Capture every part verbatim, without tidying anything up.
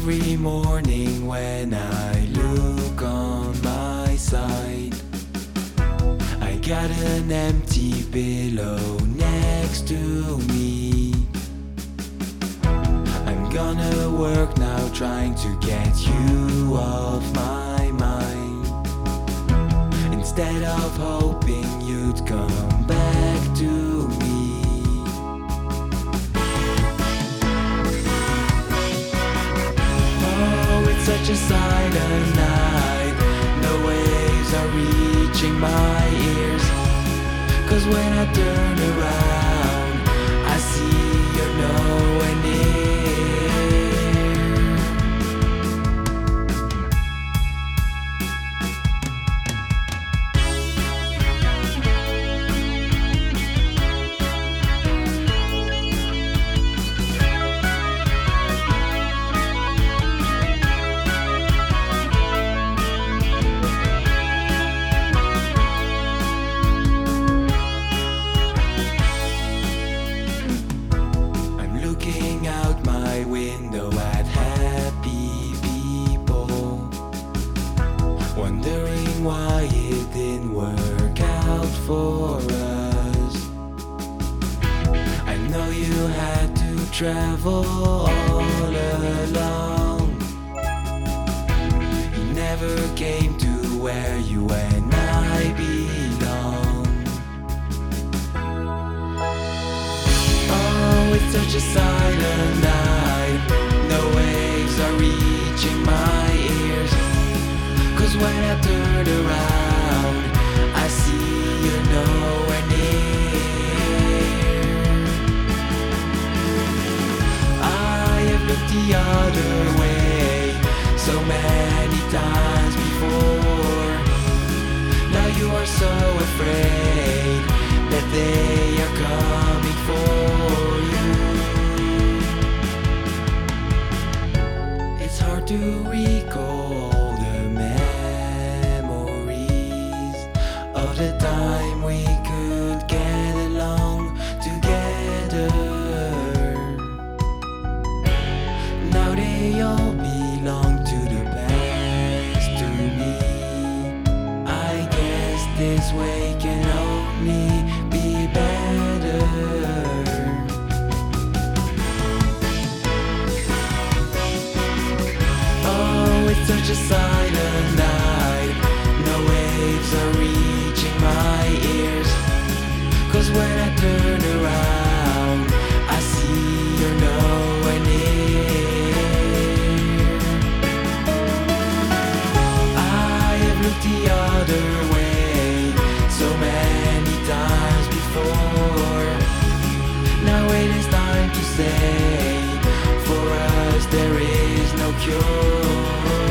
Every morning when I look on my side, I got an empty pillow next to me. I'm gonna work now trying to get you off my mind, instead of hoping you'd come back to me. Such a silent night, no waves are reaching my ears. Cause when I turn around, I see you're nowhere near. Out my window at happy people, wondering why it didn't work out for us. I know you had to travel all along. You never came to where you and I belong. Oh, it's such a silent night, no waves are reaching my ears. Cause when I turn around, I see you're nowhere near. I have looked the other way so many times before. Now you are so afraid that they are coming for you. It's hard to recall the memories of the time we could get along together. Now they all belong to the past to me. I guess this way can only be better. Oh, it's such a silent night, no waves are reaching my ears. Cause when I turn around, I see you're nowhere near. I have looked the other way so many times before. Now it is time to say, for us there is no cure.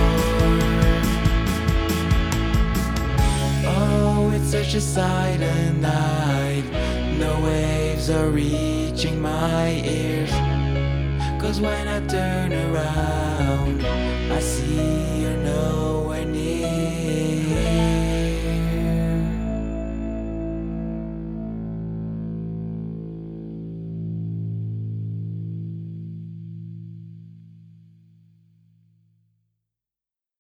Oh, it's such a silent night, no waves are reaching my ears. Cause when I turn around, I see